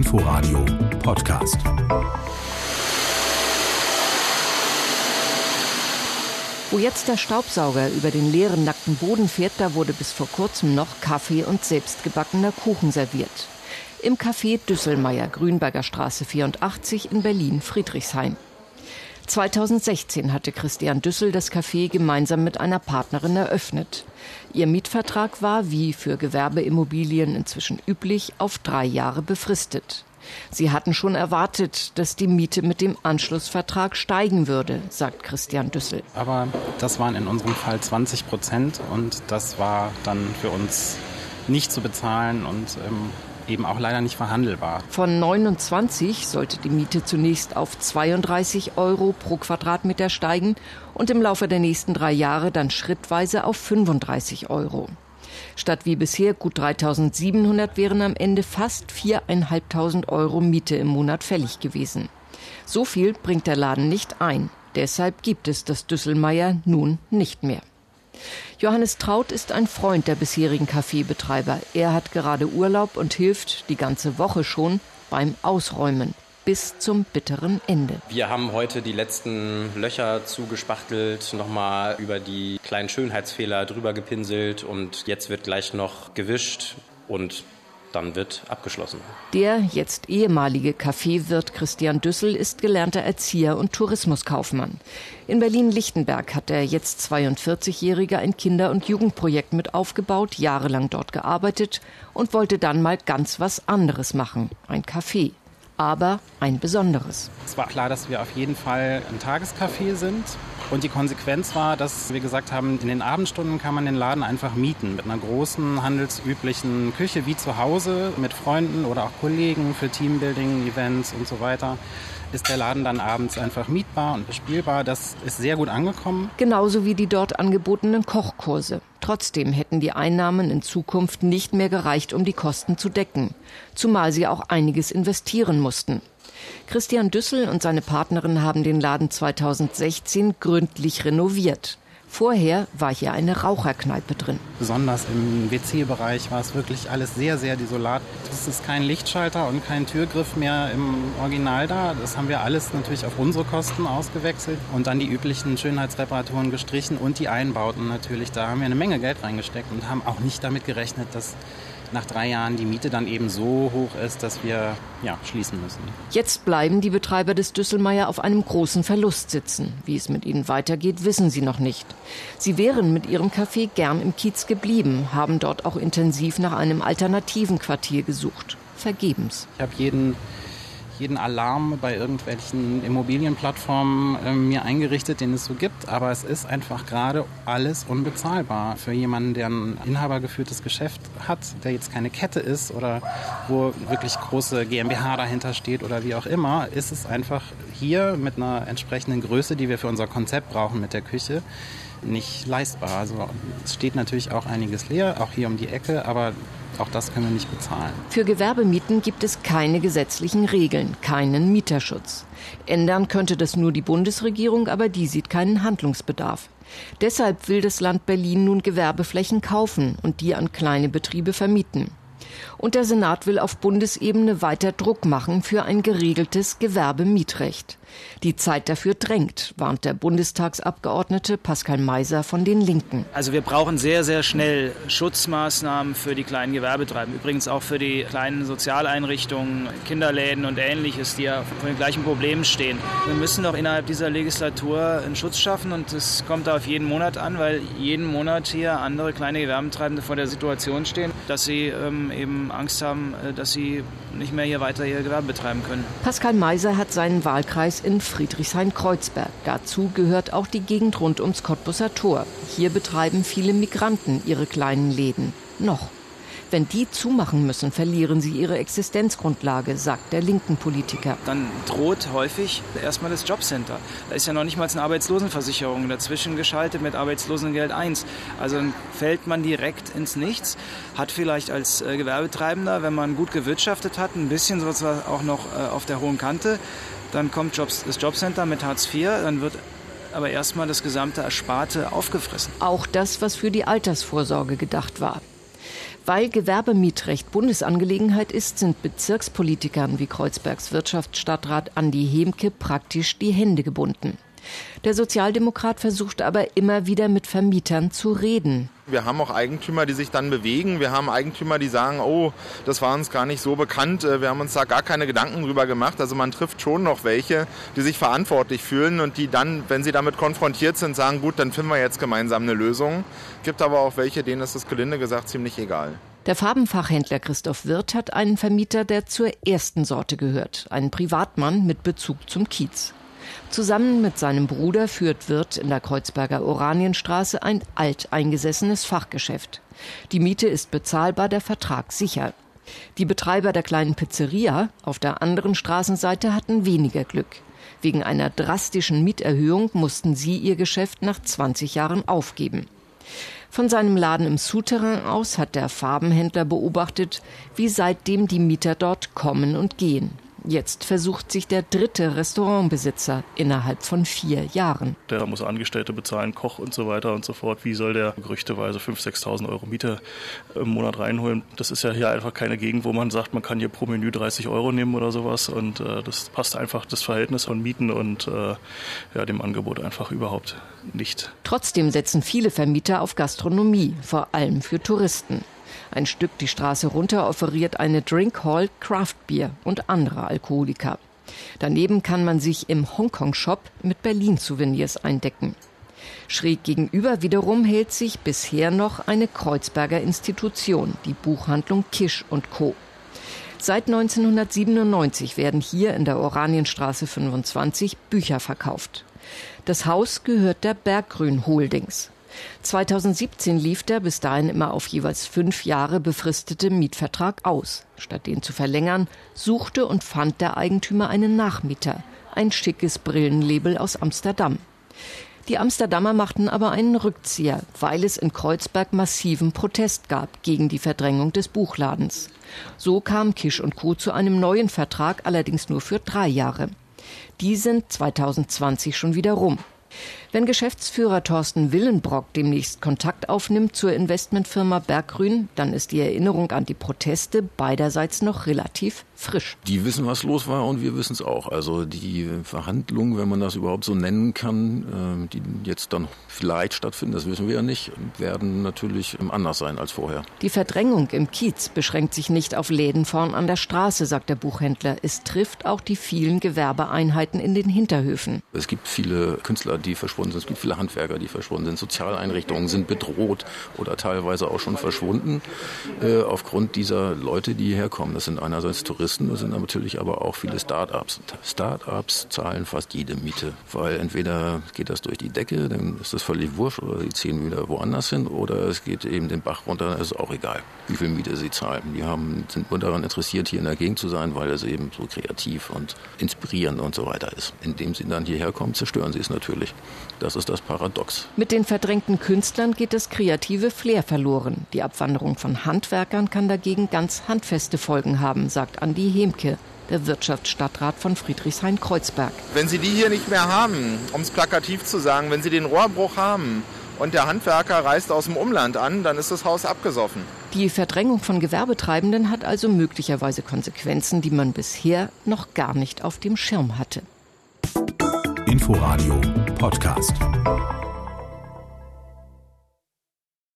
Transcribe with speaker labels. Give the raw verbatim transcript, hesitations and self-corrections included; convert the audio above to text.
Speaker 1: Inforadio Podcast.
Speaker 2: Wo jetzt der Staubsauger über den leeren, nackten Boden fährt, da wurde bis vor kurzem noch Kaffee und selbstgebackener Kuchen serviert. Im Café Düsselmeier, Grünberger Straße vierundachtzig in Berlin-Friedrichshain. zweitausendsechzehn hatte Christian Düssel das Café gemeinsam mit einer Partnerin eröffnet. Ihr Mietvertrag war, wie für Gewerbeimmobilien inzwischen üblich, auf drei Jahre befristet. Sie hatten schon erwartet, dass die Miete mit dem Anschlussvertrag steigen würde, sagt Christian Düssel.
Speaker 3: Aber das waren in unserem Fall zwanzig Prozent und das war dann für uns nicht zu bezahlen und ähm, eben auch leider nicht verhandelbar.
Speaker 2: Von neunundzwanzig sollte die Miete zunächst auf zweiunddreißig Euro pro Quadratmeter steigen und im Laufe der nächsten drei Jahre dann schrittweise auf fünfunddreißig Euro. Statt wie bisher gut dreitausendsiebenhundert wären am Ende fast viertausendfünfhundert Euro Miete im Monat fällig gewesen. So viel bringt der Laden nicht ein. Deshalb gibt es das Düsselmeier nun nicht mehr. Johannes Traut ist ein Freund der bisherigen Kaffeebetreiber. Er hat gerade Urlaub und hilft die ganze Woche schon beim Ausräumen. Bis zum bitteren Ende.
Speaker 4: Wir haben heute die letzten Löcher zugespachtelt, nochmal über die kleinen Schönheitsfehler drüber gepinselt und jetzt wird gleich noch gewischt und dann wird abgeschlossen.
Speaker 2: Der jetzt ehemalige Kaffeewirt Christian Düssel ist gelernter Erzieher und Tourismuskaufmann. In Berlin-Lichtenberg hat der jetzt zweiundvierzigjährige ein Kinder- und Jugendprojekt mit aufgebaut, jahrelang dort gearbeitet und wollte dann mal ganz was anderes machen, ein Café. Aber ein besonderes.
Speaker 3: Es war klar, dass wir auf jeden Fall ein Tagescafé sind. Und die Konsequenz war, dass wir gesagt haben, in den Abendstunden kann man den Laden einfach mieten. Mit einer großen, handelsüblichen Küche wie zu Hause, mit Freunden oder auch Kollegen für Teambuilding, Events und so weiter. Ist der Laden dann abends einfach mietbar und bespielbar. Das ist sehr gut angekommen.
Speaker 2: Genauso wie die dort angebotenen Kochkurse. Trotzdem hätten die Einnahmen in Zukunft nicht mehr gereicht, um die Kosten zu decken. Zumal sie auch einiges investieren mussten. Christian Düssel und seine Partnerin haben den Laden zweitausendsechzehn gründlich renoviert. Vorher war hier eine Raucherkneipe drin.
Speaker 3: Besonders im W C-Bereich war es wirklich alles sehr, sehr desolat. Es ist kein Lichtschalter und kein Türgriff mehr im Original da. Das haben wir alles natürlich auf unsere Kosten ausgewechselt und dann die üblichen Schönheitsreparaturen gestrichen und die Einbauten natürlich. Da haben wir eine Menge Geld reingesteckt und haben auch nicht damit gerechnet, dass nach drei Jahren die Miete dann eben so hoch ist, dass wir ja, schließen müssen.
Speaker 2: Jetzt bleiben die Betreiber des Düsselmeier auf einem großen Verlust sitzen. Wie es mit ihnen weitergeht, wissen sie noch nicht. Sie wären mit ihrem Café gern im Kiez geblieben, haben dort auch intensiv nach einem alternativen Quartier gesucht. Vergebens.
Speaker 3: Ich habe jeden, jeden Alarm bei irgendwelchen Immobilienplattformen äh, mir eingerichtet, den es so gibt. Aber es ist einfach gerade alles unbezahlbar. Für jemanden, der ein inhabergeführtes Geschäft hat, der jetzt keine Kette ist oder wo wirklich große GmbH dahinter steht oder wie auch immer, ist es einfach hier mit einer entsprechenden Größe, die wir für unser Konzept brauchen mit der Küche, nicht leistbar. Also es steht natürlich auch einiges leer, auch hier um die Ecke, aber auch das können wir nicht bezahlen.
Speaker 2: Für Gewerbemieten gibt es keine gesetzlichen Regeln, keinen Mieterschutz. Ändern könnte das nur die Bundesregierung, aber die sieht keinen Handlungsbedarf. Deshalb will das Land Berlin nun Gewerbeflächen kaufen und die an kleine Betriebe vermieten. Und der Senat will auf Bundesebene weiter Druck machen für ein geregeltes Gewerbemietrecht. Die Zeit dafür drängt, warnt der Bundestagsabgeordnete Pascal Meiser von den Linken.
Speaker 5: Also wir brauchen sehr, sehr schnell Schutzmaßnahmen für die kleinen Gewerbetreibenden. Übrigens auch für die kleinen Sozialeinrichtungen, Kinderläden und Ähnliches, die ja vor den gleichen Problemen stehen. Wir müssen doch innerhalb dieser Legislatur einen Schutz schaffen und das kommt da auf jeden Monat an, weil jeden Monat hier andere kleine Gewerbetreibende vor der Situation stehen, dass sie ähm, eben Angst haben, dass sie nicht mehr hier weiter ihr Gewerbe betreiben können.
Speaker 2: Pascal Meiser hat seinen Wahlkreis in Friedrichshain-Kreuzberg. Dazu gehört auch die Gegend rund ums Cottbuser Tor. Hier betreiben viele Migranten ihre kleinen Läden. Noch. Wenn die zumachen müssen, verlieren sie ihre Existenzgrundlage, sagt der linken Politiker.
Speaker 5: Dann droht häufig erstmal das Jobcenter. Da ist ja noch nicht mal eine Arbeitslosenversicherung dazwischen geschaltet mit Arbeitslosengeld eins. Also dann fällt man direkt ins Nichts, hat vielleicht als äh, Gewerbetreibender, wenn man gut gewirtschaftet hat, ein bisschen sozusagen auch noch äh, auf der hohen Kante, dann kommt Jobs, das Jobcenter mit Hartz vier, dann wird aber erstmal das gesamte Ersparte aufgefressen.
Speaker 2: Auch das, was für die Altersvorsorge gedacht war. Weil Gewerbemietrecht Bundesangelegenheit ist, sind Bezirkspolitikern wie Kreuzbergs Wirtschaftsstadtrat Andi Hemke praktisch die Hände gebunden. Der Sozialdemokrat versucht aber immer wieder mit Vermietern zu reden.
Speaker 6: Wir haben auch Eigentümer, die sich dann bewegen. Wir haben Eigentümer, die sagen, oh, das war uns gar nicht so bekannt. Wir haben uns da gar keine Gedanken drüber gemacht. Also man trifft schon noch welche, die sich verantwortlich fühlen und die dann, wenn sie damit konfrontiert sind, sagen, gut, dann finden wir jetzt gemeinsam eine Lösung. Es gibt aber auch welche, denen ist das gelinde gesagt ziemlich egal.
Speaker 2: Der Farbenfachhändler Christoph Wirth hat einen Vermieter, der zur ersten Sorte gehört. Einen Privatmann mit Bezug zum Kiez. Zusammen mit seinem Bruder führt Wirth in der Kreuzberger Oranienstraße ein alteingesessenes Fachgeschäft. Die Miete ist bezahlbar, der Vertrag sicher. Die Betreiber der kleinen Pizzeria auf der anderen Straßenseite hatten weniger Glück. Wegen einer drastischen Mieterhöhung mussten sie ihr Geschäft nach zwanzig Jahren aufgeben. Von seinem Laden im Souterrain aus hat der Farbenhändler beobachtet, wie seitdem die Mieter dort kommen und gehen. Jetzt versucht sich der dritte Restaurantbesitzer innerhalb von vier Jahren.
Speaker 7: Der muss Angestellte bezahlen, Koch und so weiter und so fort. Wie soll der gerüchteweise fünftausend, sechstausend Euro Miete im Monat reinholen? Das ist ja hier einfach keine Gegend, wo man sagt, man kann hier pro Menü dreißig Euro nehmen oder sowas. Und äh, das passt einfach das Verhältnis von Mieten und äh, ja, dem Angebot einfach überhaupt nicht.
Speaker 2: Trotzdem setzen viele Vermieter auf Gastronomie, vor allem für Touristen. Ein Stück die Straße runter offeriert eine Drinkhall Craftbier und andere Alkoholiker. Daneben kann man sich im Hongkong-Shop mit Berlin-Souvenirs eindecken. Schräg gegenüber wiederum hält sich bisher noch eine Kreuzberger Institution, die Buchhandlung Kisch und Co. Seit neunzehnhundertsiebenundneunzig werden hier in der Oranienstraße fünfundzwanzig Bücher verkauft. Das Haus gehört der Berggrün Holdings. zweitausendsiebzehn lief der bis dahin immer auf jeweils fünf Jahre befristete Mietvertrag aus. Statt den zu verlängern, suchte und fand der Eigentümer einen Nachmieter, ein schickes Brillenlabel aus Amsterdam. Die Amsterdamer machten aber einen Rückzieher, weil es in Kreuzberg massiven Protest gab gegen die Verdrängung des Buchladens. So kam Kisch und Co. zu einem neuen Vertrag, allerdings nur für drei Jahre. Die sind zweitausendzwanzig schon wieder rum. Wenn Geschäftsführer Thorsten Willenbrock demnächst Kontakt aufnimmt zur Investmentfirma Berggrün, dann ist die Erinnerung an die Proteste beiderseits noch relativ frisch.
Speaker 8: Die wissen, was los war und wir wissen es auch. Also die Verhandlungen, wenn man das überhaupt so nennen kann, die jetzt dann vielleicht stattfinden, das wissen wir ja nicht, werden natürlich anders sein als vorher.
Speaker 2: Die Verdrängung im Kiez beschränkt sich nicht auf Läden vorn an der Straße, sagt der Buchhändler. Es trifft auch die vielen Gewerbeeinheiten in den Hinterhöfen.
Speaker 8: Es gibt viele Künstler, die verschwunden sind. Es gibt viele Handwerker, die verschwunden sind. Sozialeinrichtungen sind bedroht oder teilweise auch schon verschwunden äh, aufgrund dieser Leute, die hierher kommen. Das sind einerseits Touristen, das sind natürlich aber auch viele Start-ups. Start-ups zahlen fast jede Miete, weil entweder geht das durch die Decke, dann ist das völlig wurscht, oder sie ziehen wieder woanders hin, oder es geht eben den Bach runter, dann ist es auch egal, wie viel Miete sie zahlen. Die haben, sind nur daran interessiert, hier in der Gegend zu sein, weil es eben so kreativ und inspirierend und so weiter ist. Indem sie dann hierher kommen, zerstören sie es natürlich. Das ist das Paradox.
Speaker 2: Mit den verdrängten Künstlern geht das kreative Flair verloren. Die Abwanderung von Handwerkern kann dagegen ganz handfeste Folgen haben, sagt Andi Hemke, der Wirtschaftsstadtrat von Friedrichshain-Kreuzberg.
Speaker 6: Wenn Sie die hier nicht mehr haben, um es plakativ zu sagen, wenn Sie den Rohrbruch haben und der Handwerker reist aus dem Umland an, dann ist das Haus abgesoffen.
Speaker 2: Die Verdrängung von Gewerbetreibenden hat also möglicherweise Konsequenzen, die man bisher noch gar nicht auf dem Schirm hatte.
Speaker 1: Inforadio Podcast.